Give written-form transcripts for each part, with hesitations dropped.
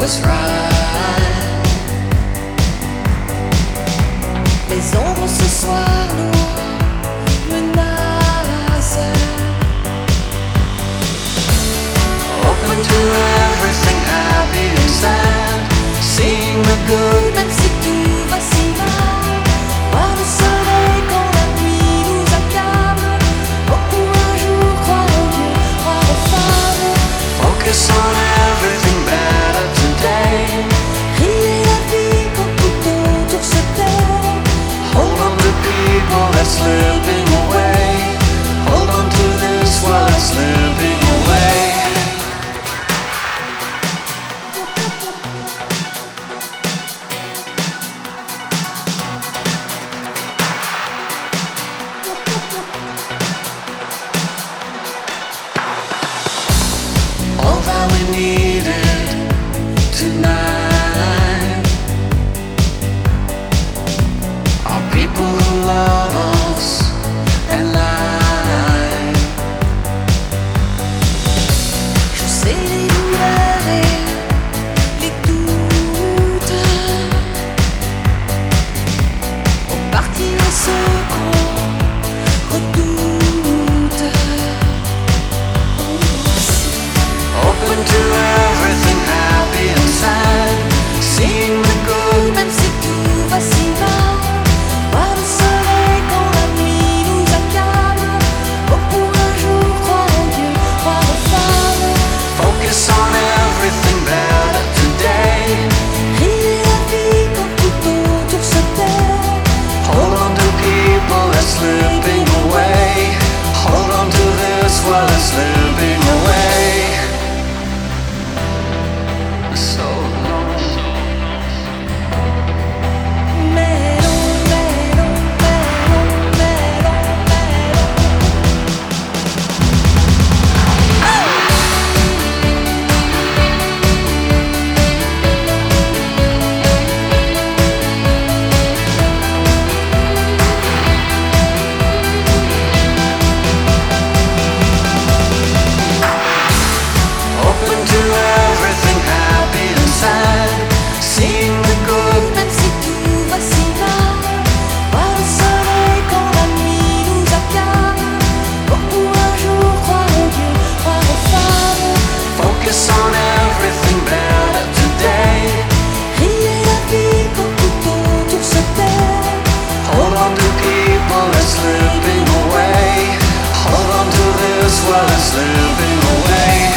was right. Les ombres ce soir nous menacent. Open to everything, happy and sad, seeing the good, même si tout va si mal. Voir le soleil quand la nuit nous accable. Beaucoup un jour croire en Dieu, croire aux femmes. Focus on everything better today. Riez la vie quand tout autour se tait. Hold on to people that's slipping away. Hold on to this while it's slipping away. All that we needed tonight are people who love us and lie. Je sais les douleurs et les doutes, en partie ce qu'on redoute. Open to everything, happy and sad, seeing the good, même si tout va si mal. Voir le soleil quand la nuit nous accable. Beaucoup un jour croire en Dieu, croire aux femmes. Focus on everything better today. Riez la vie quand tout autour se tait. Hold on to people that's slipping away. Hold on to this while it's slipping away. So long. Open to everything, happy and sad, seeing the good, même si tout va si mal. Voir le soleil quand la nuit nous accable. Beaucoup un jour croire en Dieu, croire aux femmes. Focus on everything better today. Riez la vie quand tout autour se tait. Hold on to people that's slipping away. Hold on to this while it's slipping away.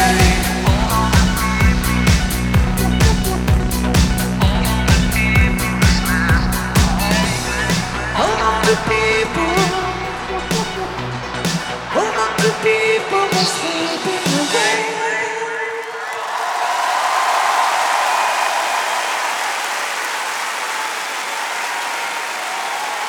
Hold on to people. Hold on to people that's sleeping.